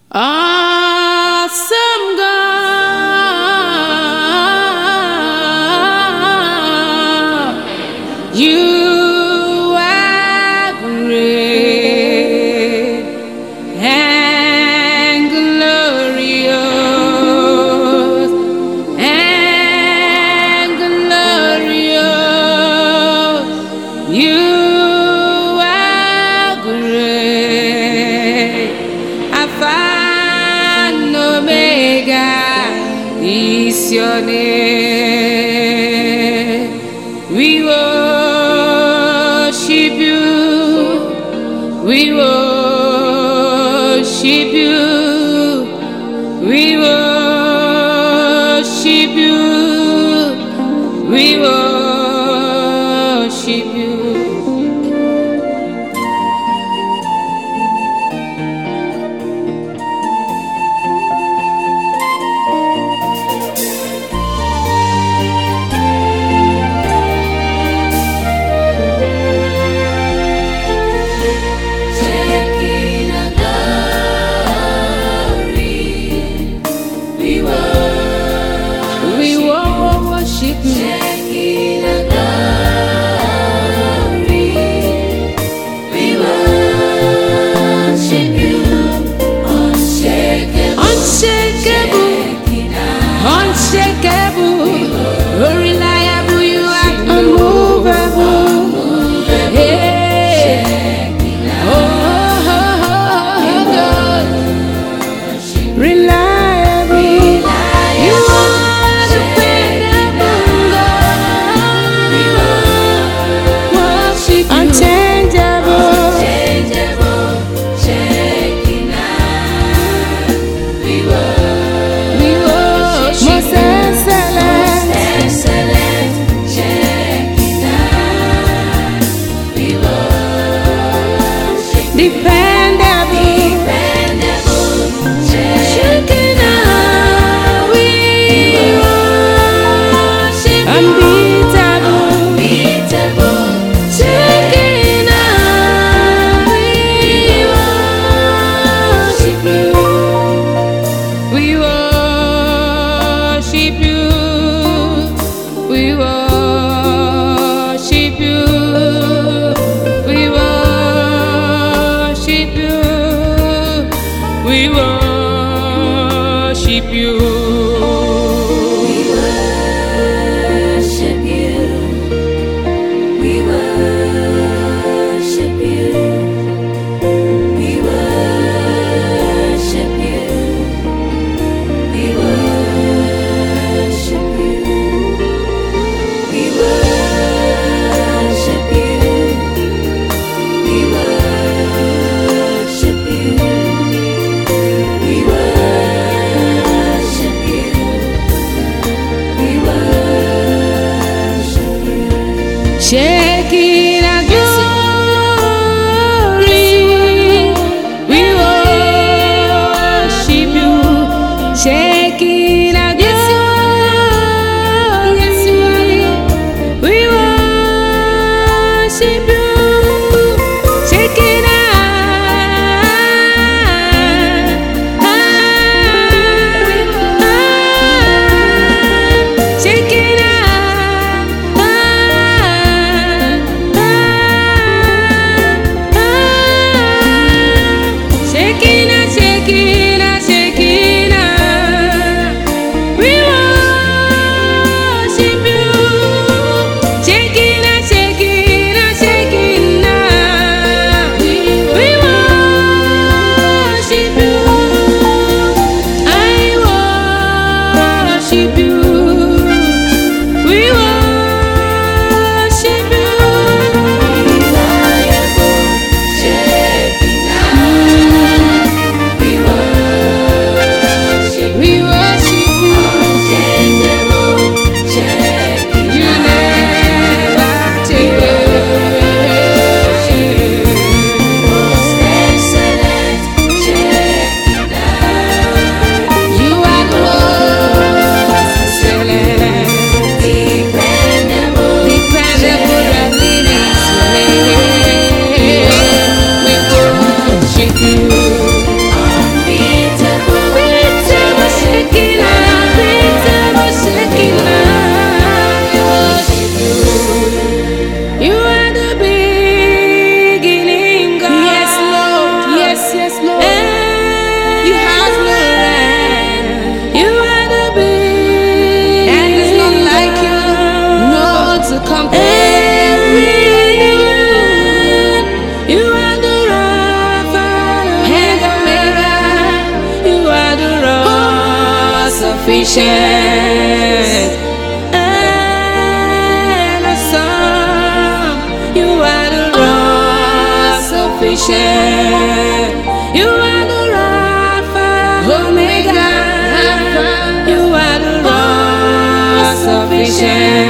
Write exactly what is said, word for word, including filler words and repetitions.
Awesome God, you are great and glorious and glorious. You are great. Alpha and Omega is your name. We worship you. We worship you. We worship you. We worship you. Unshakable, reliable, you are unmovable. Hey, oh, oh, oh, God, reliable, you are dependable, God. Unchangeable, dependable, Shekinah, we worship you. Unbeatable, Shekinah, we worship you. We worship you. We worship you. We worship you. We worship you. We worship you. We worship you. We worship you. We worship you. We worship you. We worship you. We worship sufficient. And awesome, you are the rock sufficient. You are the Alpha, Omega. You are the rock sufficient.